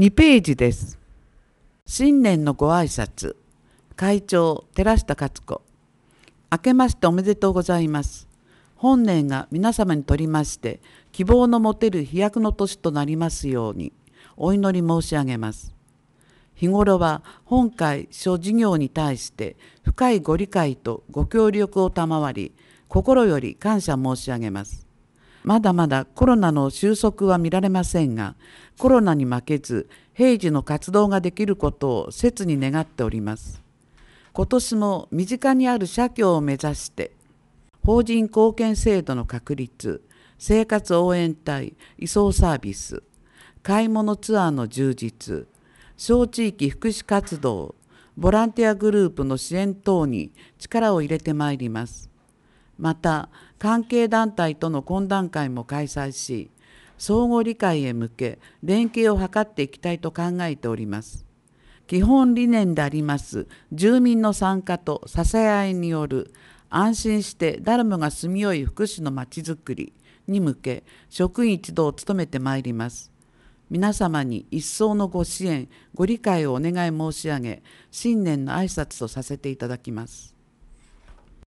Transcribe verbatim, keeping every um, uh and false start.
にページです。新年のご挨拶。会長、寺下勝子。明けましておめでとうございます。本年が皆様にとりまして、希望の持てる飛躍の年となりますように、お祈り申し上げます。日頃は本会諸事業に対して深いご理解とご協力を賜り、心より感謝申し上げます。まだまだコロナの収束は見られませんが、コロナに負けず平時の活動ができることを切に願っております。今年も身近にある社協を目指して、法人貢献制度の確立、生活応援隊、移送サービス、買い物ツアーの充実、小地域福祉活動、ボランティアグループの支援等に力を入れてまいります。また、関係団体との懇談会も開催し、相互理解へ向け連携を図っていきたいと考えております。基本理念であります住民の参加と支え合いによる安心して誰もが住みよい福祉のまちづくりに向け職員一同努めてまいります。皆様に一層のご支援、ご理解をお願い申し上げ、新年の挨拶とさせていただきます。